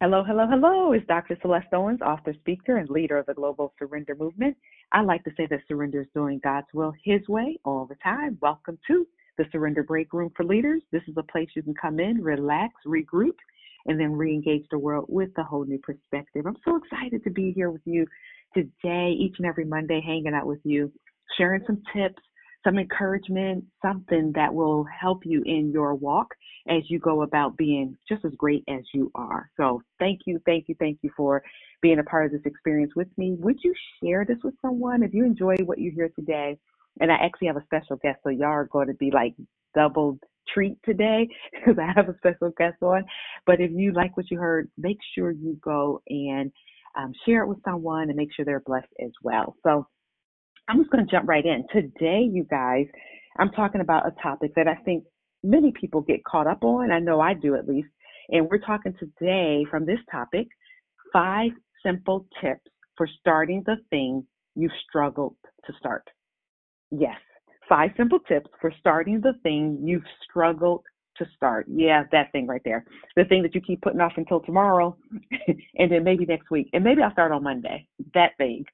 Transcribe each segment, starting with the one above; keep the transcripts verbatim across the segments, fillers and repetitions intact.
Hello, hello, hello. It's Doctor Celeste Owens, author, speaker, and leader of the Global Surrender Movement. I like to say that surrender is doing God's will His way all the time. Welcome to the Surrender Break Room for Leaders. This is a place you can come in, relax, regroup, and then re-engage the world with a whole new perspective. I'm so excited to be here with you today, each and every Monday, hanging out with you, sharing some tips, some encouragement, something that will help you in your walk as you go about being just as great as you are. So thank you, thank you, thank you for being a part of this experience with me. Would you share this with someone if you enjoy what you hear today? And I actually have a special guest, so y'all are going to be like double treat today because I have a special guest on. But if you like what you heard, make sure you go and um, share it with someone and make sure they're blessed as well. So I'm just going to jump right in. Today, you guys, I'm talking about a topic that I think many people get caught up on. I know I do at least. And we're talking today from this topic, five simple tips for starting the thing you've struggled to start. Yes, five simple tips for starting the thing you've struggled to start. Yeah, that thing right there. The thing that you keep putting off until tomorrow and then maybe next week. And maybe I'll start on Monday. That thing.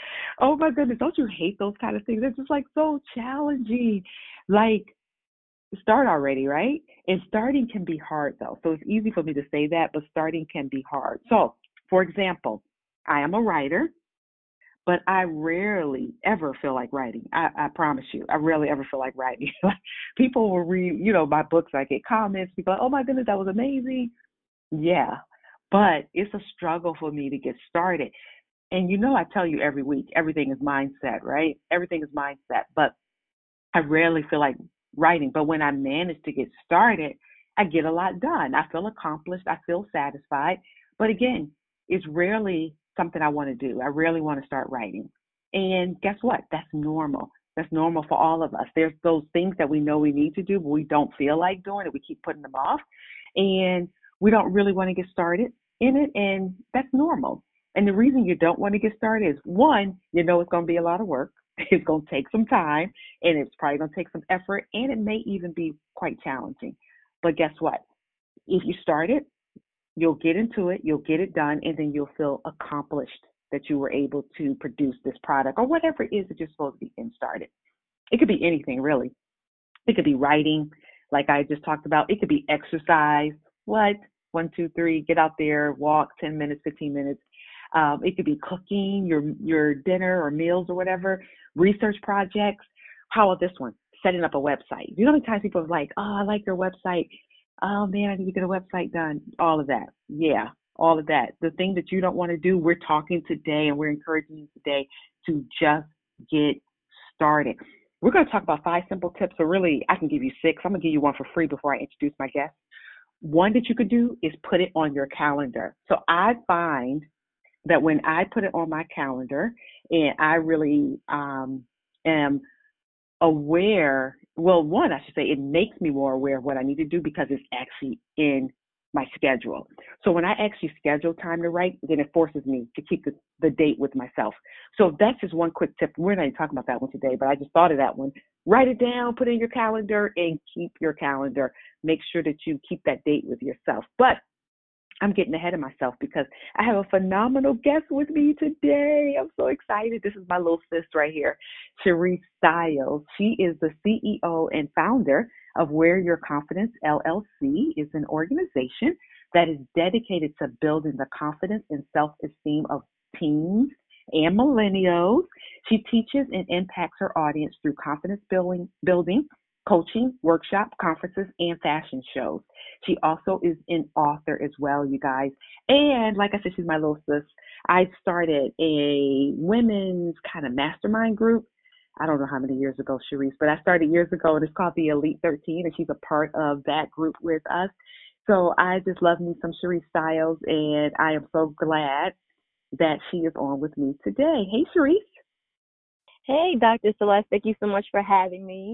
Oh my goodness, don't you hate those kind of things? They're just like so challenging. Like, start already, right? And starting can be hard though. So it's easy for me to say that, but starting can be hard. So, for example, I am a writer, but I rarely ever feel like writing. I, I promise you, I rarely ever feel like writing. People will read, you know, my books. I get comments. People are like, oh my goodness, that was amazing. Yeah, but it's a struggle for me to get started. And you know, I tell you every week, everything is mindset, right? Everything is mindset. But I rarely feel like writing. But when I manage to get started, I get a lot done. I feel accomplished. I feel satisfied. But again, it's rarely something I want to do. I rarely want to start writing. And guess what? That's normal. That's normal for all of us. There's those things that we know we need to do, but we don't feel like doing it. We keep putting them off. And we don't really want to get started in it. And that's normal. And the reason you don't want to get started is, one, you know it's going to be a lot of work. It's going to take some time, and it's probably going to take some effort, and it may even be quite challenging. But guess what? If you start it, you'll get into it, you'll get it done, and then you'll feel accomplished that you were able to produce this product or whatever it is that you're supposed to be getting started. It could be anything, really. It could be writing, like I just talked about. It could be exercise. What? One, two, three, get out there, walk ten minutes, fifteen minutes. Um, it could be cooking your your dinner or meals or whatever, research projects. How about this one? Setting up a website. You know how many times people are like, oh, I like your website. Oh, man, I need to get a website done. All of that. Yeah, all of that. The thing that you don't want to do, we're talking today and we're encouraging you today to just get started. We're going to talk about five simple tips. So really, I can give you six. I'm going to give you one for free before I introduce my guest. One that you could do is put it on your calendar. So I find that when I put it on my calendar and I really um, am aware, well, one, I should say, it makes me more aware of what I need to do because it's actually in my schedule. So when I actually schedule time to write, then it forces me to keep the, the date with myself. So that's just one quick tip. We're not even talking about that one today, but I just thought of that one. Write it down, put it in your calendar, and keep your calendar. Make sure that you keep that date with yourself. But I'm getting ahead of myself because I have a phenomenal guest with me today. I'm so excited. This is my little sis right here, Cherise Stiles. She is the C E O and founder of Where Your Confidence, L L C, is an organization that is dedicated to building the confidence and self-esteem of teens and millennials. She teaches and impacts her audience through confidence building, building coaching, workshop, conferences, and fashion shows. She also is an author as well, you guys. And like I said, she's my little sis. I started a women's kind of mastermind group. I don't know how many years ago, Cherise, but I started years ago, and it's called the Elite thirteen, and she's a part of that group with us. So I just love me some Cherise Stiles, and I am so glad that she is on with me today. Hey, Cherise. Hey, Doctor Celeste. Thank you so much for having me.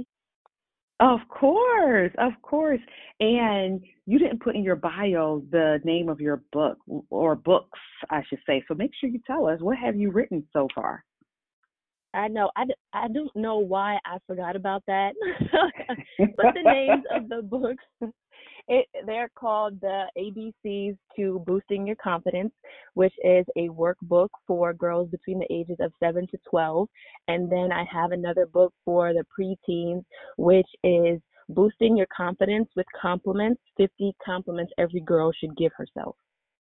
Of course, of course. And you didn't put in your bio the name of your book, or books, I should say. So make sure you tell us, what have you written so far? I know. I, d- I don't know why I forgot about that. But the names of the books, it, they're called the A B Cs to Boosting Your Confidence, which is a workbook for girls between the ages of seven to twelve. And then I have another book for the preteens, which is Boosting Your Confidence with Compliments, fifty compliments every girl should give herself.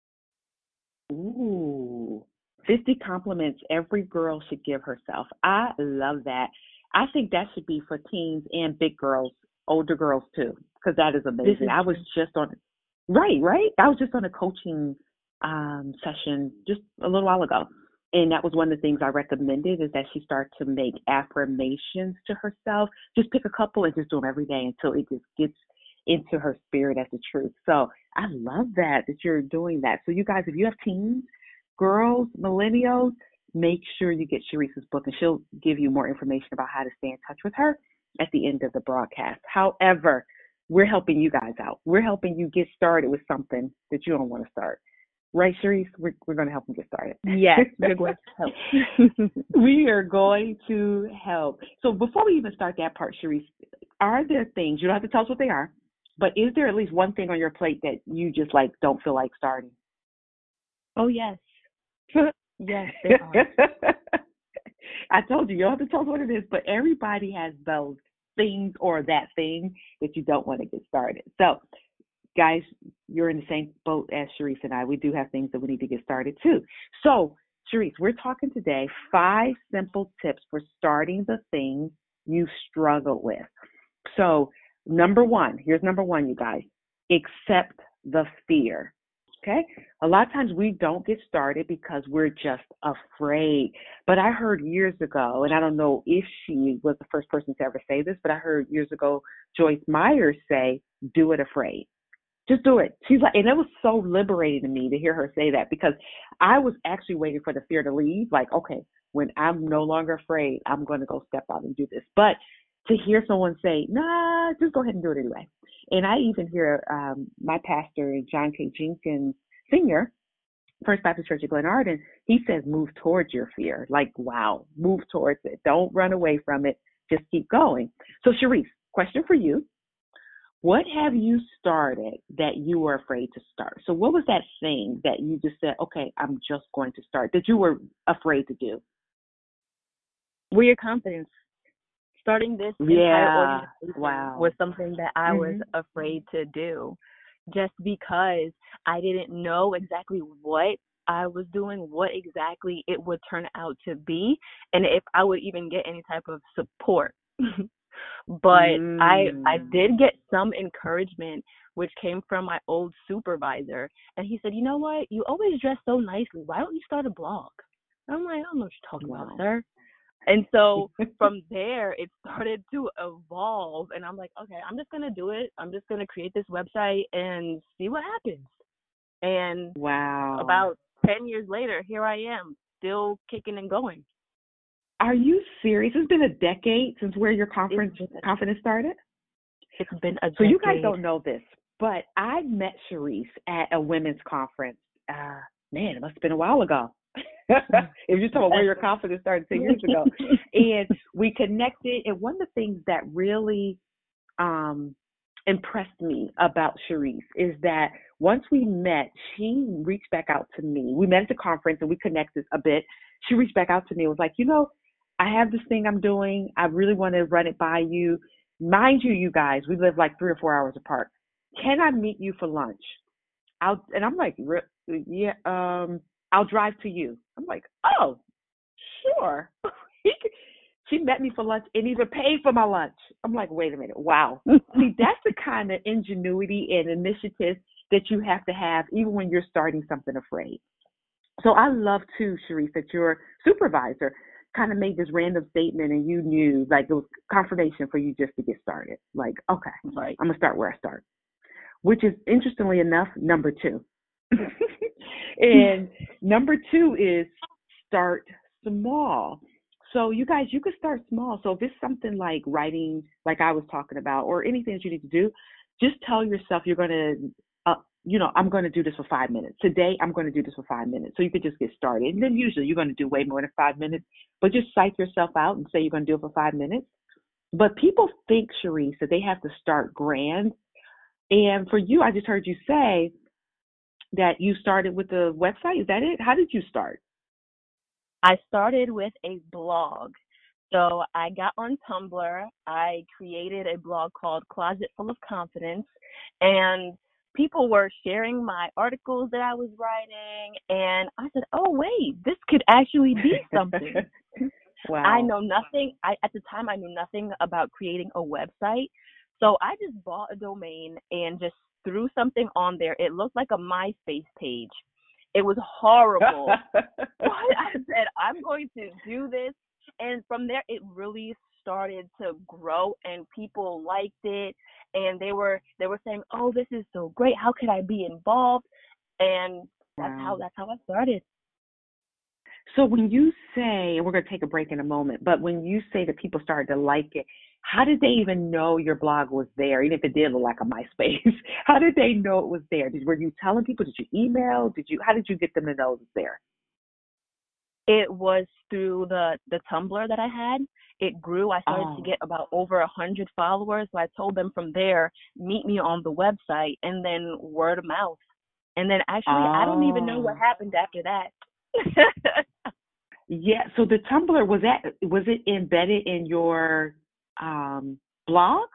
Ooh, fifty compliments every girl should give herself. I love that. I think that should be for teens and big girls, older girls too, because that is This amazing. is I was true. just on, right, right. I was just on a coaching um, session just a little while ago. And that was one of the things I recommended is that she start to make affirmations to herself. Just pick a couple and just do them every day until it just gets into her spirit as the truth. So I love that, that you're doing that. So you guys, if you have teens, girls, millennials, make sure you get Sharice's book and she'll give you more information about how to stay in touch with her at the end of the broadcast. However, we're helping you guys out. We're helping you get started with something that you don't want to start. Right, Sharice? We're, we're going to help you get started. Yes, we're going to help. We are going to help. So before we even start that part, Sharice, are there things, you don't have to tell us what they are, but is there at least one thing on your plate that you just like don't feel like starting? Oh, yes. Yes, there are. I told you, you don't have to tell us what it is, but everybody has those things or that thing that you don't want to get started. So, guys, you're in the same boat as Sharice and I. We do have things that we need to get started too. So, Sharice, we're talking today five simple tips for starting the things you struggle with. So, number one, here's number one, you guys. Accept the fear. Okay? A lot of times we don't get started because we're just afraid. But I heard years ago, and I don't know if she was the first person to ever say this, but I heard years ago Joyce Meyer say, do it afraid. Just do it. She's like, and it was so liberating to me to hear her say that because I was actually waiting for the fear to leave. Like, okay, when I'm no longer afraid, I'm going to go step out and do this. But to hear someone say, nah, just go ahead and do it anyway. And I even hear um, my pastor, John K. Jenkins Senior, First Baptist Church of Glen Arden, he says, move towards your fear. Like, wow, move towards it. Don't run away from it. Just keep going. So, Sharice, question for you. What have you started that you were afraid to start? So what was that thing that you just said, okay, I'm just going to start, that you were afraid to do? Well, your confidence. Starting this Yeah. entire organization Wow. was something that I mm-hmm. was afraid to do just because I didn't know exactly what I was doing, what exactly it would turn out to be, and if I would even get any type of support. But mm. I I did get some encouragement, which came from my old supervisor. And he said, you know what? You always dress so nicely. Why don't you start a blog? I'm like, I don't know what you're talking wow. about, sir. And so from there, it started to evolve. And I'm like, okay, I'm just going to do it. I'm just going to create this website and see what happens. And wow. about ten years later, here I am, still kicking and going. Are you serious? It's been a decade since where your conference confidence started? It's been a decade. So you guys don't know this, but I met Sharice at a women's conference. Uh, man, it must have been a while ago. If you're talking about where your confidence started ten years ago. And we connected. And one of the things that really um, impressed me about Sharice is that once we met, she reached back out to me. We met at the conference and we connected a bit. She reached back out to me and was like, you know, I have this thing I'm doing. I really want to run it by you. Mind you, you guys, we live like three or four hours apart. Can I meet you for lunch? I'll, and I'm like, yeah, um, I'll drive to you. I'm like, oh, sure. She met me for lunch and even paid for my lunch. I'm like, wait a minute. Wow. See, that's the kind of ingenuity and initiative that you have to have even when you're starting something afraid. So I love too, Sharice, that your supervisor kind of made this random statement and you knew, like, it was confirmation for you just to get started. Like, okay, right. I'm going to start where I start, which is, interestingly enough, number two. And number two is start small. So you guys, you could start small. So if it's something like writing, like I was talking about, or anything that you need to do, just tell yourself you're going to uh, you know, I'm going to do this for five minutes. Today, I'm going to do this for five minutes. So you could just get started. And then usually you're going to do way more than five minutes, but just psych yourself out and say you're going to do it for five minutes. But people think, Sharice, that they have to start grand. And for you, I just heard you say that you started with the website. Is that it? How did you start? I started with a blog. So I got on Tumblr. I created a blog called Closet Full of Confidence, and people were sharing my articles that I was writing, and I said, oh, wait, this could actually be something. Wow. I know nothing. I, at the time, I knew nothing about creating a website. So I just bought a domain and just threw something on there. It looked like a MySpace page. It was horrible. But I said, I'm going to do this. And from there, it really started to grow, and people liked it. And they were they were saying, oh, this is so great. How could I be involved? And that's Wow. how that's how I started. So when you say, and we're going to take a break in a moment, but when you say that people started to like it, how did they even know your blog was there, even if it did look like a MySpace? How did they know it was there? Did, were you telling people? Did you email? Did you? How did you get them to know it was there? It was through the, the Tumblr that I had. It grew. I started Oh. to get about over a hundred followers. So I told them from there, meet me on the website, and then word of mouth. And then actually, Oh. I don't even know what happened after that. Yeah. So the Tumblr, was that was it embedded in your um, blog?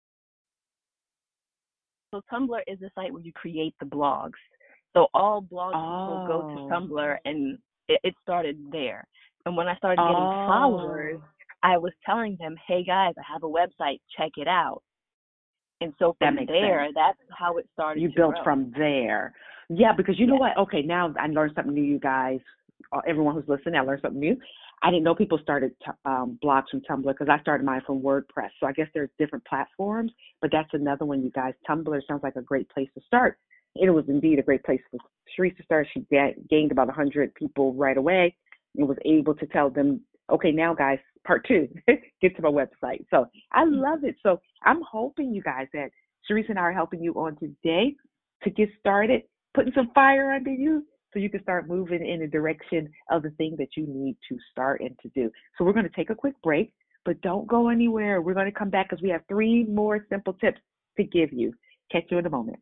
So Tumblr is the site where you create the blogs. So all blog Oh. people go to Tumblr, and it, it started there. And when I started getting Oh. followers, I was telling them, hey guys, I have a website, check it out. And so That from makes there, sense. that's how it started You to built grow. from there. Yeah, because you know Yes. what? Okay, now I learned something new, you guys. Uh, Everyone who's listening, I learned something new. I didn't know people started t- um, blogs from Tumblr, because I started mine from WordPress. So I guess there's different platforms, but that's another one, you guys. Tumblr sounds like a great place to start. It was indeed a great place for Sharice to start. She ga- gained about one hundred people right away and was able to tell them, okay, now guys, part two, get to my website. So I love it. So I'm hoping, you guys, that Sharice and I are helping you on today to get started, putting some fire under you so you can start moving in the direction of the thing that you need to start and to do. So we're going to take a quick break, but don't go anywhere. We're going to come back because we have three more simple tips to give you. Catch you in a moment.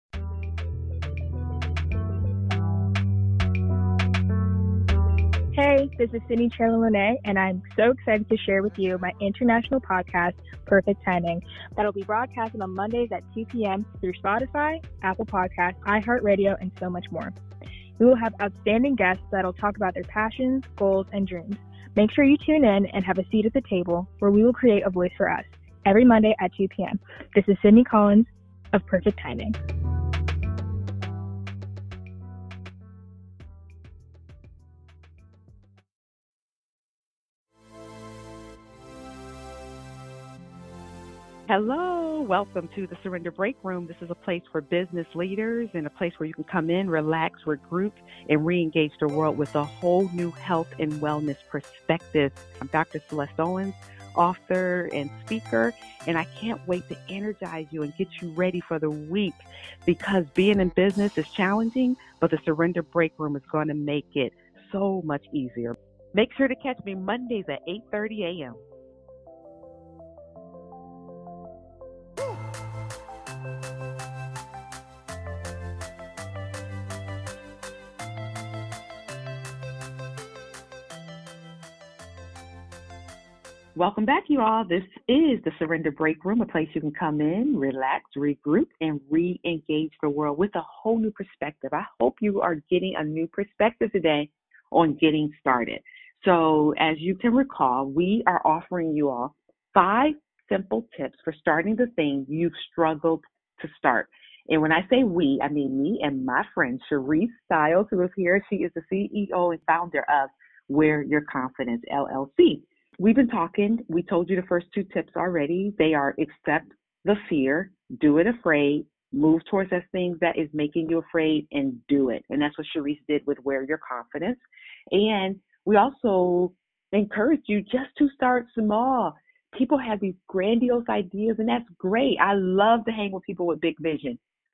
Hey, this is Sydney Cherla-Lene, and I'm so excited to share with you my international podcast, Perfect Timing, that'll be broadcasted on Mondays at two p.m. through Spotify, Apple Podcasts, iHeartRadio, and so much more. We will have outstanding guests that'll talk about their passions, goals, and dreams. Make sure you tune in and have a seat at the table where we will create a voice for us every Monday at two p.m. This is Sydney Collins of Perfect Timing. Hello, welcome to the Surrender Break Room. This is a place for business leaders and a place where you can come in, relax, regroup, and re-engage the world with a whole new health and wellness perspective. I'm Doctor Celeste Owens, author and speaker, and I can't wait to energize you and get you ready for the week, because being in business is challenging, but the Surrender Break Room is going to make it so much easier. Make sure to catch me Mondays at eight thirty a.m. Welcome back, you all. This is the Surrender Break Room, a place you can come in, relax, regroup, and re-engage the world with a whole new perspective. I hope you are getting a new perspective today on getting started. So as you can recall, we are offering you all five simple tips for starting the thing you've struggled to start. And when I say we, I mean me and my friend Sharice Stiles, who is here. She is the C E O and founder of Where Your Confidence, L L C. We've been talking. We told you the first two tips already. They are accept the fear, do it afraid, move towards that thing that is making you afraid, and do it. And that's what Sharice did with Where Your Confidence. And we also encourage you just to start small. People have these grandiose ideas, and that's great. I love to hang with people with big vision.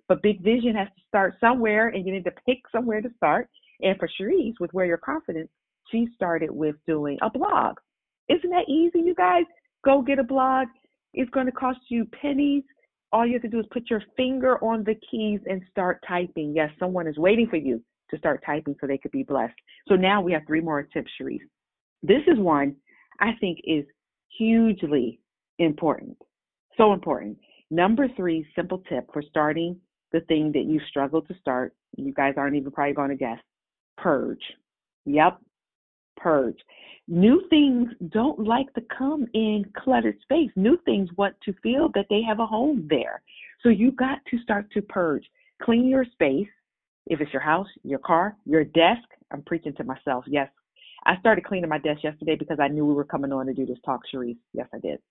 But big vision has to start somewhere, and you need to pick somewhere to start. And for Cherise, with Where Your Confidence, she started with doing a blog. Isn't that easy, you guys? Go get a blog. It's going to cost you pennies. All you have to do is put your finger on the keys and start typing. Yes, someone is waiting for you to start typing so they could be blessed. So now we have three more tips, Cherise. This is one I think is hugely important. So important. Number three, simple tip for starting the thing that you struggle to start. You guys aren't even probably going to guess. Purge. Yep. Purge. New things don't like to come in cluttered space. New things want to feel that they have a home there. So you got to start to purge. Clean your space. If it's your house, your car, your desk. I'm preaching to myself. Yes. I started cleaning my desk yesterday because I knew we were coming on to do this talk, Cherise. Yes, I did.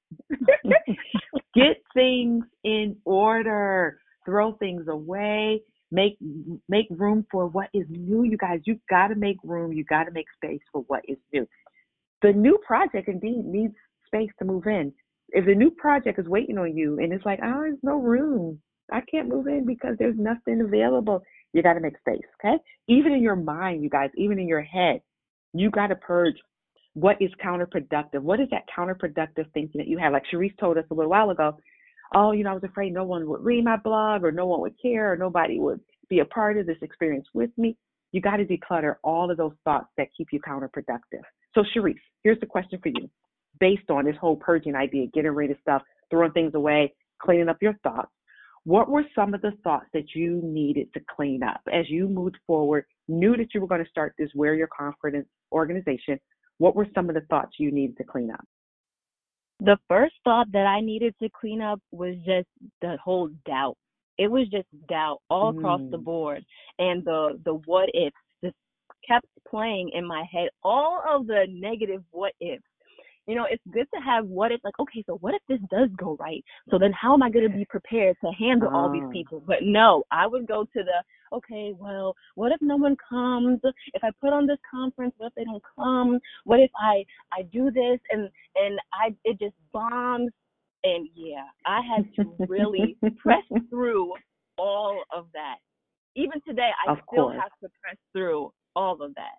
Get things in order. Throw things away. Make make room for what is new, you guys. You've got to make room. You got to make space for what is new. The new project indeed needs space to move in. If the new project is waiting on you and it's like, oh, there's no room, I can't move in because there's nothing available, you got to make space, okay? Even in your mind, you guys, even in your head, you got to purge what is counterproductive. What is that counterproductive thinking that you have? Like Cherise told us a little while ago, oh, you know, I was afraid no one would read my blog or no one would care or nobody would be a part of this experience with me. You got to declutter all of those thoughts that keep you counterproductive. So Cherise, here's the question for you. Based on this whole purging idea, getting rid of stuff, throwing things away, cleaning up your thoughts, what were some of the thoughts that you needed to clean up as you moved forward, knew that you were going to start this Where Your Confidence organization? What were some of the thoughts you needed to clean up? The first thought that I needed to clean up was just the whole doubt. It was just doubt all mm. across the board. And the, the what ifs just kept playing in my head, all of the negative what ifs. You know, it's good to have what if, like, okay, so what if this does go right? So then how am I going to be prepared to handle uh. all these people? But no, I would go to the, okay, well, what if no one comes? If I put on this conference, what if they don't come? What if I, I do this and, and I it just bombs? And yeah, I had to really press through all of that. Even today, I of still course. have to press through all of that.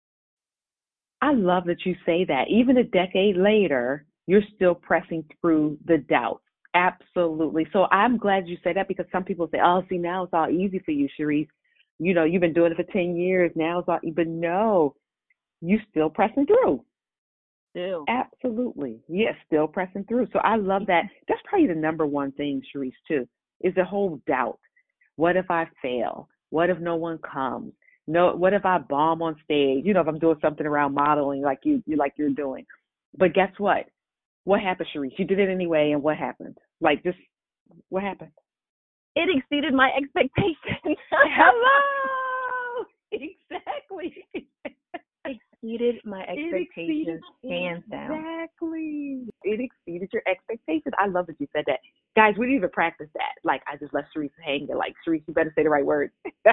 I love that you say that. Even a decade later, you're still pressing through the doubt. Absolutely. So I'm glad you said that because some people say, oh, see, now it's all easy for you, Cherise. You know, you've been doing it for ten years. Now it's all, but no, you still pressing through. Still. Absolutely. Yes, still pressing through. So I love that. That's probably the number one thing, Cherise, too, is the whole doubt. What if I fail? What if no one comes? No, what if I bomb on stage? You know, if I'm doing something around modeling like you, you like you're doing. But guess what? What happened, Cherise? You did it anyway, and what happened? Like, just what happened? It exceeded my expectations. Hello. Exactly. Exceeded my expectations, hands down. Exactly. It exceeded your expectations. I love that you said that. Guys, we didn't even practice that. Like, I just let Cherise hang there. Like, Cherise, you better say the right words.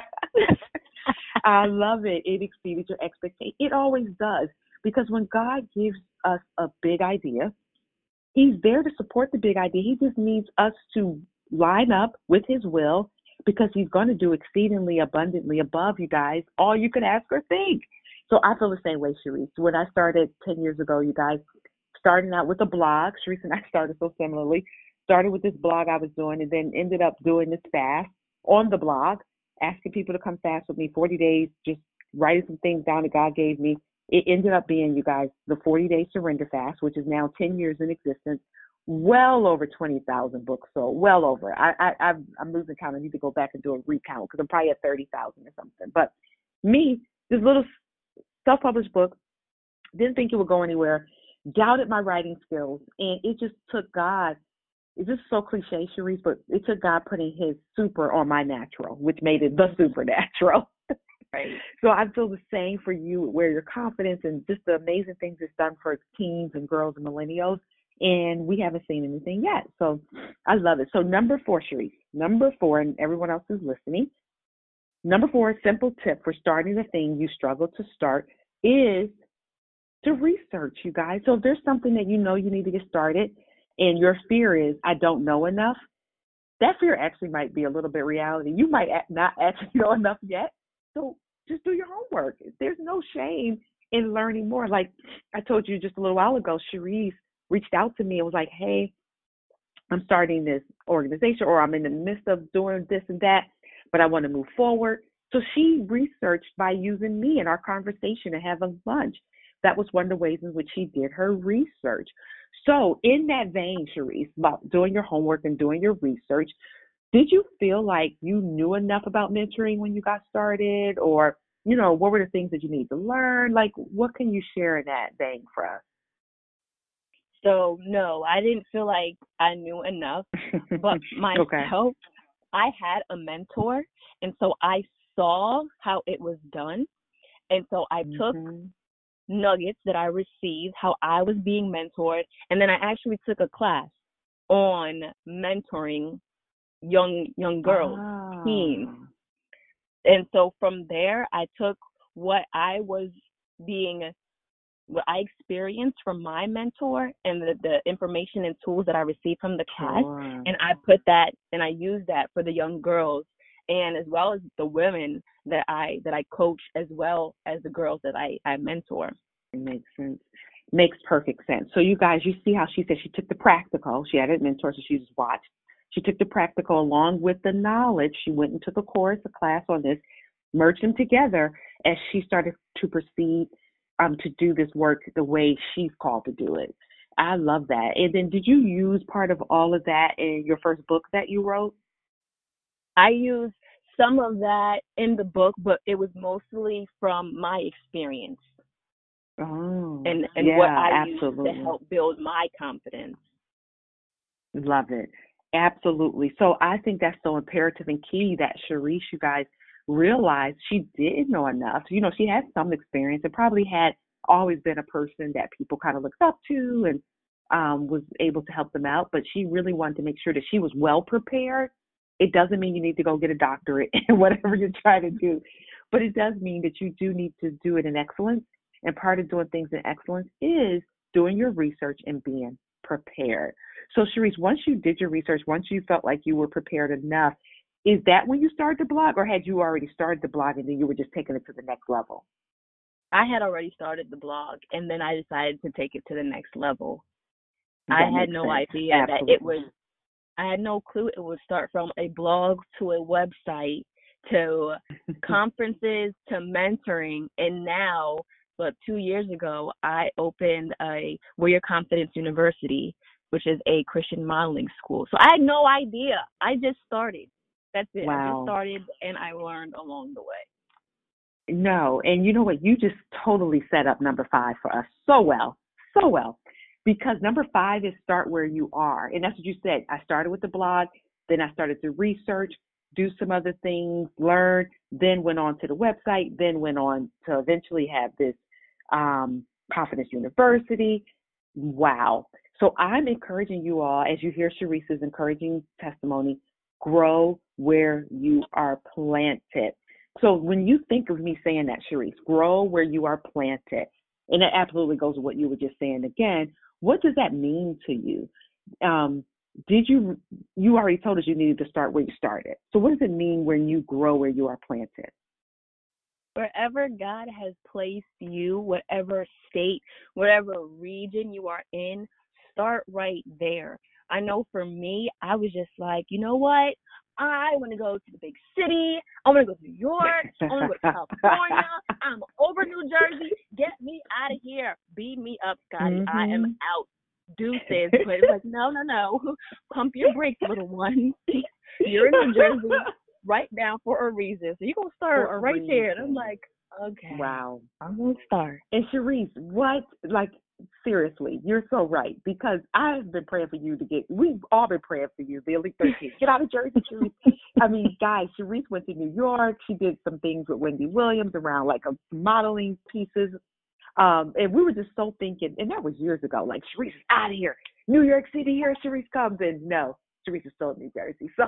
I love it. It exceeded your expectations. It always does. Because when God gives us a big idea, he's there to support the big idea. He just needs us to line up with his will because he's going to do exceedingly abundantly above, you guys, all you could ask or think. So I feel the same way, Cherise. When I started ten years ago, you guys, starting out with a blog, Cherise and I started so similarly, started with this blog I was doing and then ended up doing this fast on the blog, asking people to come fast with me, forty days, just writing some things down that God gave me. It ended up being, you guys, the forty-day surrender fast, which is now ten years in existence, well over twenty thousand books sold, well over. I, I, I've, I'm losing count. I need to go back and do a recount because I'm probably at thirty thousand or something. But me, this little self-published book, didn't think it would go anywhere, doubted my writing skills, and it just took God. It's just so cliche, Cherise, but it took God putting his super on my natural, which made it the supernatural. Right. So I feel the same for you, where your confidence and just the amazing things it's done for teens and girls and millennials, and we haven't seen anything yet. So I love it. So number four, Cherise, number four, and everyone else who's listening, number four, simple tip for starting the thing you struggle to start is to research, you guys. So if there's something that you know you need to get started and your fear is, I don't know enough, that fear actually might be a little bit reality. You might not actually know enough yet. So just do your homework. There's no shame in learning more. Like I told you just a little while ago, Cherise reached out to me and was like, hey, I'm starting this organization, or I'm in the midst of doing this and that, but I want to move forward. So she researched by using me in our conversation and having lunch. That was one of the ways in which she did her research. So in that vein, Cherise, about doing your homework and doing your research, did you feel like you knew enough about mentoring when you got started? Or, you know, what were the things that you need to learn? Like, what can you share in that vein for us? So, no, I didn't feel like I knew enough. But myself, okay. I had a mentor, and so I saw how it was done. And so I Mm-hmm. took nuggets that I received, how I was being mentored, and then I actually took a class on mentoring young young girls, ah. teens. And so from there, I took what I was being, what I experienced from my mentor and the, the information and tools that I received from the class, Sure. and I put that and I used that for the young girls, and as well as the women that I that I coach, as well as the girls that I, I mentor. It makes sense. Makes perfect sense. So you guys, you see how she said she took the practical. She had a mentor, so she just watched. She took the practical along with the knowledge. She went and took a course, a class on this, merged them together as she started to proceed um, to do this work the way she's called to do it. I love that. And then did you use part of all of that in your first book that you wrote? I used some of that in the book, but it was mostly from my experience. Oh, and and yeah, what I absolutely. used to help build my confidence. Love it. Absolutely. So I think that's so imperative and key that Cherise, you guys, realized she did know enough. You know, she had some experience and probably had always been a person that people kind of looked up to and um, was able to help them out. But she really wanted to make sure that she was well prepared. It doesn't mean you need to go get a doctorate in whatever you're trying to do, but it does mean that you do need to do it in excellence. And part of doing things in excellence is doing your research and being prepared. So, Cherise, once you did your research, once you felt like you were prepared enough, is that when you started the blog, or had you already started the blog and then you were just taking it to the next level? I had already started the blog, and then I decided to take it to the next level. That I had no sense. idea Absolutely. that it was, I had no clue it would start from a blog to a website to conferences to mentoring, and now, but two years ago, I opened a We're Your Confidence University, which is a Christian modeling school. So I had no idea. I just started. That's it. Wow. I just started, and I learned along the way. No, and you know what? You just totally set up number five for us so well, so well. Because number five is start where you are. And that's what you said. I started with the blog, then I started to research, do some other things, learn, then went on to the website, then went on to eventually have this um, Confidence University. Wow. So I'm encouraging you all, as you hear Cherise's encouraging testimony, grow where you are planted. So when you think of me saying that, Cherise, grow where you are planted, and that absolutely goes with what you were just saying again, what does that mean to you? Um, did you, you already told us you needed to start where you started. So what does it mean when you grow where you are planted? Wherever God has placed you, whatever state, whatever region you are in, start right there. I know for me, I was just like, you know what? I want to go to the big city. I want to go to New York. I want to go to California. I'm over New Jersey. Get me out of here. Beat me up, Scotty. Mm-hmm. I am out. Deuces. But it's like, no, no, no. Pump your brakes, little one. You're in New Jersey right now for a reason. So you're going to start right reason. there. And I'm like, okay. Wow. I'm going to start. And Cherise, what, like, seriously, you're so right, because I've been praying for you to get, we've all been praying for you, the Elite thirteen. Get out of Jersey, Cherise. I mean, guys, Cherise went to New York. She did some things with Wendy Williams around like a modeling pieces. Um, and we were just so thinking, and that was years ago, like, Cherise is out of here. New York City, here Cherise comes in. No, Cherise is still in New Jersey. So,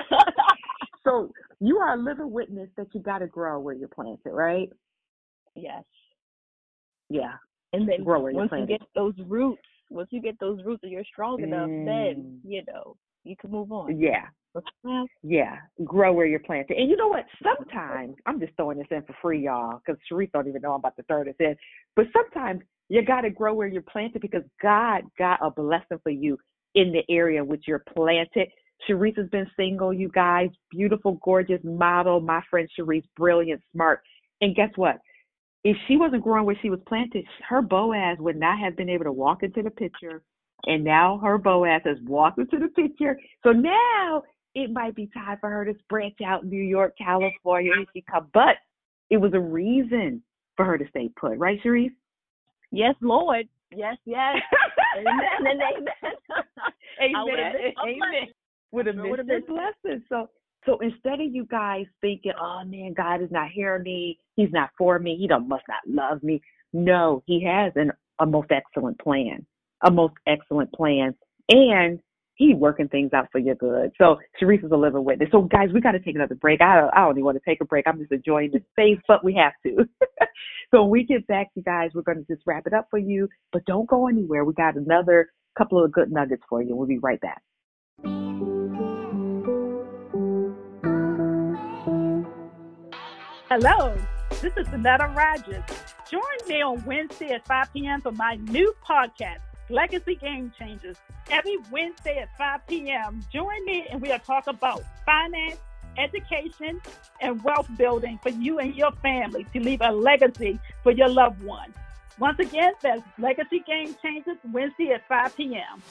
so you are a living witness that you got to grow where you're planted, right? Yes. Yeah. And then grow where once you're you get those roots, once you get those roots and you're strong enough, mm. then, you know, you can move on. Yeah. Yeah, grow where you're planted. And you know what? Sometimes, I'm just throwing this in for free, y'all, because Sharice don't even know I'm about to throw this in. But sometimes you got to grow where you're planted because God got a blessing for you in the area in which you're planted. Sharice has been single, you guys. Beautiful, gorgeous model. My friend Sharice, brilliant, smart. And guess what? If she wasn't growing where she was planted, her Boaz would not have been able to walk into the picture. And now her Boaz has walked into the picture. So now it might be time for her to branch out New York, California, and she come. But it was a reason for her to stay put, right, Sharice? Yes, Lord. Yes, yes. Amen and amen. Amen. Amen. Would have missed this blessing. So, so instead of you guys thinking, oh man, God is not hearing me, He's not for me, He don't must not love me. No, He has an, a most excellent plan, a most excellent plan, and He's working things out for your good. So Sharice is a living witness. So guys, we got to take another break. I don't, I don't even want to take a break. I'm just enjoying this space, but we have to. So when we get back, you guys, we're going to just wrap it up for you. But don't go anywhere. We got another couple of good nuggets for you. We'll be right back. Hello, this is Annetta Rogers. Join me on Wednesday at five p.m. for my new podcast, Legacy Game Changers. Every Wednesday at five p.m., join me and we'll talk about finance, education, and wealth building for you and your family to leave a legacy for your loved ones. Once again, that's Legacy Game Changers, Wednesday at five p.m.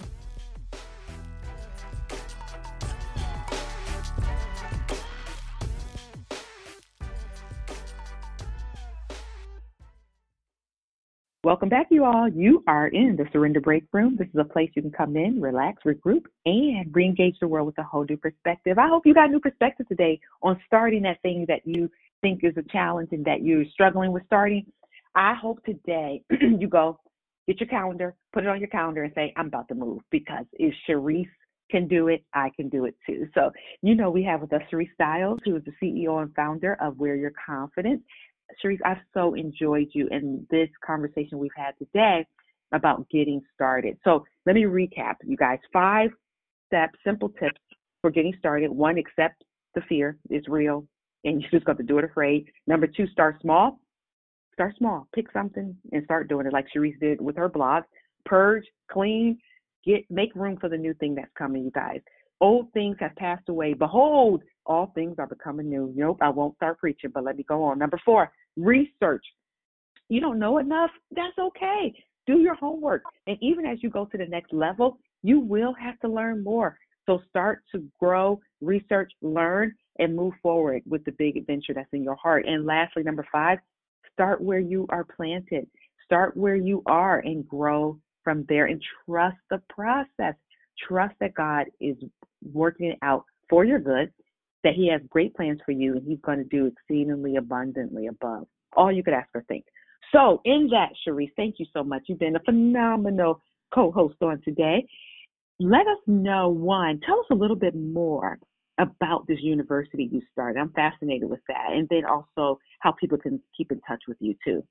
Welcome back, you all. You are in the Surrender Break Room. This is a place you can come in, relax, regroup, and re-engage the world with a whole new perspective. I hope you got a new perspective today on starting that thing that you think is a challenge and that you're struggling with starting. I hope today you go get your calendar, put it on your calendar, and say, I'm about to move, because if Sharice can do it, I can do it too. So, you know, we have with us Sharice Styles, who is the C E O and founder of Where You're Confident. Sharice, I've so enjoyed you in this conversation we've had today about getting started. So let me recap, you guys. Five steps, simple tips for getting started. One, accept the fear. It's real, and you just got to do it afraid. Number two, start small. Start small. Pick something and start doing it like Sharice did with her blog. Purge, clean, get make room for the new thing that's coming, you guys. Old things have passed away. Behold, all things are becoming new. Nope, I won't start preaching, but let me go on. Number four, research. You don't know enough? That's okay. Do your homework. And even as you go to the next level, you will have to learn more. So start to grow, research, learn, and move forward with the big adventure that's in your heart. And lastly, number five, start where you are planted. Start where you are and grow from there, and trust the process. Trust that God is working it out for your good, that He has great plans for you, and He's going to do exceedingly abundantly above all you could ask or think. So in that, Sharice, thank you so much. You've been a phenomenal co-host on today. Let us know, one, tell us a little bit more about this university you started. I'm fascinated with that. And then also how people can keep in touch with you too.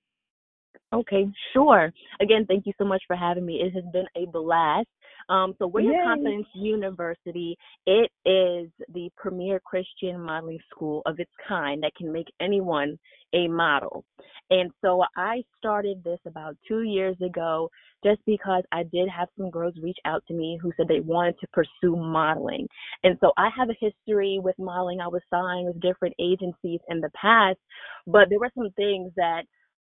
Okay, sure. Again, thank you so much for having me. It has been a blast. Um, so Where Your Confidence University, it is the premier Christian modeling school of its kind that can make anyone a model. And so I started this about two years ago just because I did have some girls reach out to me who said they wanted to pursue modeling. And so I have a history with modeling. I was signed with different agencies in the past, but there were some things that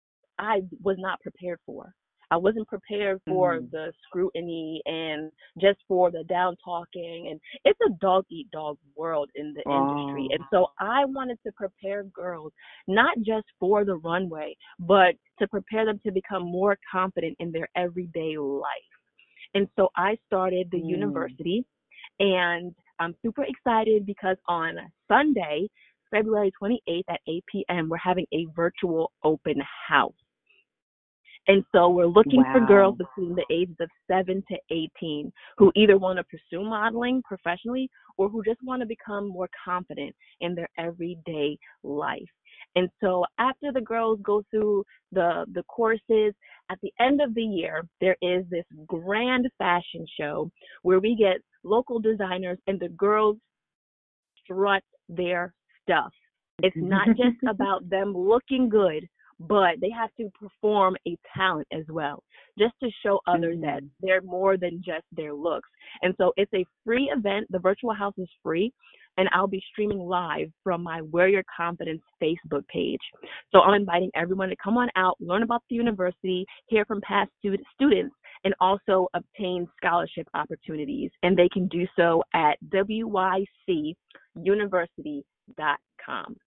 I was not prepared for. I wasn't prepared for mm. the scrutiny and just for the down talking. And it's a dog eat dog world in the oh. industry. And so I wanted to prepare girls, not just for the runway, but to prepare them to become more confident in their everyday life. And so I started the mm. university, and I'm super excited because on Sunday, February twenty-eighth at eight p.m., we're having a virtual open house. And so we're looking wow. for girls between the ages of seven to eighteen who either want to pursue modeling professionally or who just want to become more confident in their everyday life. And so after the girls go through the, the courses, at the end of the year, there is this grand fashion show where we get local designers and the girls strut their stuff. It's not just about them looking good, but they have to perform a talent as well, just to show others mm-hmm. that they're more than just their looks. And so it's a free event. The virtual house is free, and I'll be streaming live from my Wear Your Confidence Facebook page. So I'm inviting everyone to come on out, learn about the university, hear from past stud- students, and also obtain scholarship opportunities. And they can do so at W Y C university dot com.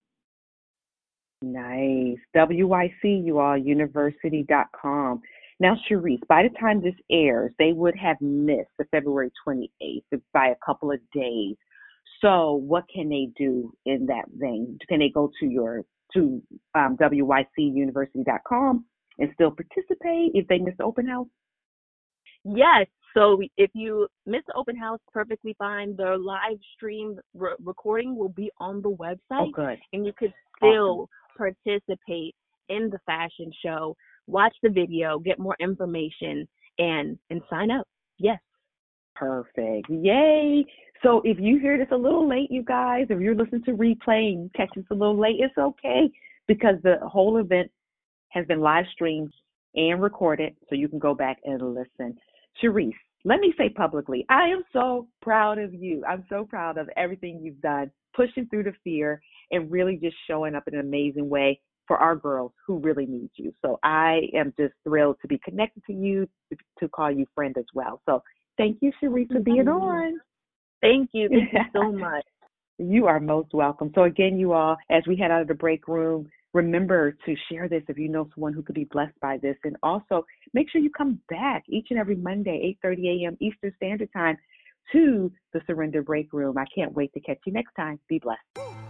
Nice. W Y C, you all, university dot com. Now, Sharice, by the time this airs, they would have missed the February twenty-eighth by a couple of days. So what can they do in that vein? Can they go to your to um, W Y C university dot com and still participate if they miss the open house? Yes. So if you miss the open house, perfectly fine. The live stream re- recording will be on the website. Oh, good. And you could still awesome. participate in the fashion show, watch the video, get more information, and and sign up. Yes. Perfect. Yay. So if you hear this a little late, you guys, if you're listening to replay and you catch this a little late, it's okay, because the whole event has been live streamed and recorded, so you can go back and listen. Sharice, let me say publicly, I am so proud of you. I'm so proud of everything you've done, pushing through the fear and really just showing up in an amazing way for our girls who really need you. So I am just thrilled to be connected to you, to call you friend as well. So thank you, Sharice, for being on. Thank you. Thank you so much. You are most welcome. So again, you all, as we head out of the break room, remember to share this if you know someone who could be blessed by this. And also make sure you come back each and every Monday, eight thirty a.m. Eastern Standard Time, to the Surrender Break Room. I can't wait to catch you next time. Be blessed.